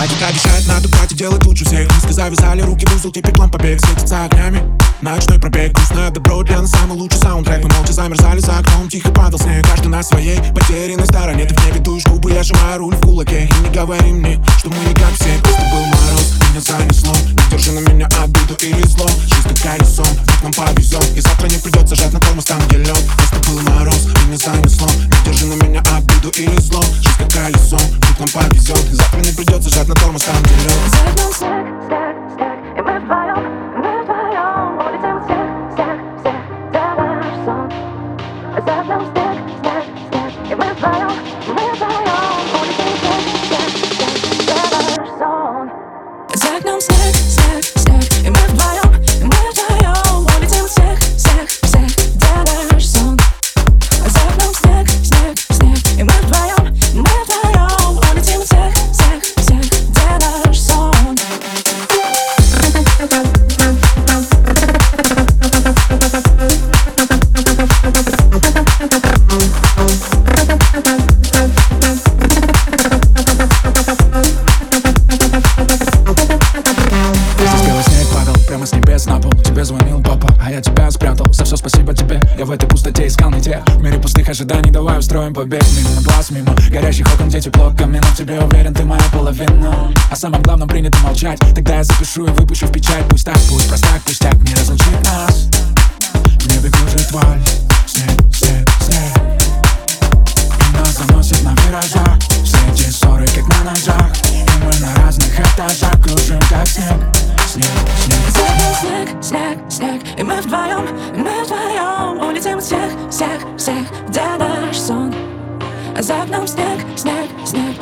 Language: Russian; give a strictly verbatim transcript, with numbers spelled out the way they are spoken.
Хватит обещать, надо платье делать лучше всех. Низко завязали руки в узел, теперь план побег. Светится огнями ночной пробег. Грустное добро для нас самый лучший саундтрек. Мы молча замерзали за окном, тихо падал снег. Каждый на своей потерянной стороне. Ты в небе дуешь губы, я сжимаю руль в кулаке. И не говори мне, что мы не как все. Просто был мороз, меня занесло. Не держи на меня обиду или зло. Жизнь как колесо, как нам повезет. И завтра не придется жать на тормоз там, где лед. Просто был мороз, меня занесло. Не держи на меня обиду или зло. Жизнь как колесо, как нам повезет. И завтра не придется жать на тормоз там, где лед. За окном снег, снег, снег. И мы вдвоем, мы вдвоем улетим всех, всех, всех, где наш сон. За окном снег, снег, снег. И мы вдвоем, мы вдвоем улетим всех, всех, всех, где наш сон. За окном снег, снег, снег. И мы вдвоем, мы вдвоем улетим всех, всех, всех, где наш сон. За окном снег, снег, снег. И мы вдвоем, мы вдвоем улетим всех, всех, всех, где наш сон. Прямо с небес на пол. Тебе звонил папа, а я тебя спрятал. За все спасибо тебе, я в этой пустоте искал не те. В мире пустых ожиданий давай устроим побег. Мимо глаз, мимо горящих окон, где тепло камина. В тебе уверен, ты моя половина. О самом главном принято молчать. Тогда я запишу и выпущу в печать. Пусть так, пусть простак, пустяк не разлучит нас. В небе кружит вальс, снег, снег, снег. И нас заносит на виражах. Все эти ссоры, как на ножах. И мы на разных этажах кружим, как снег. Снег, снег. За окном снег, снег, снег. И мы вдвоем, мы вдвоем улетим всех, всех, всех, где наш сон. За окном снег, снег, снег.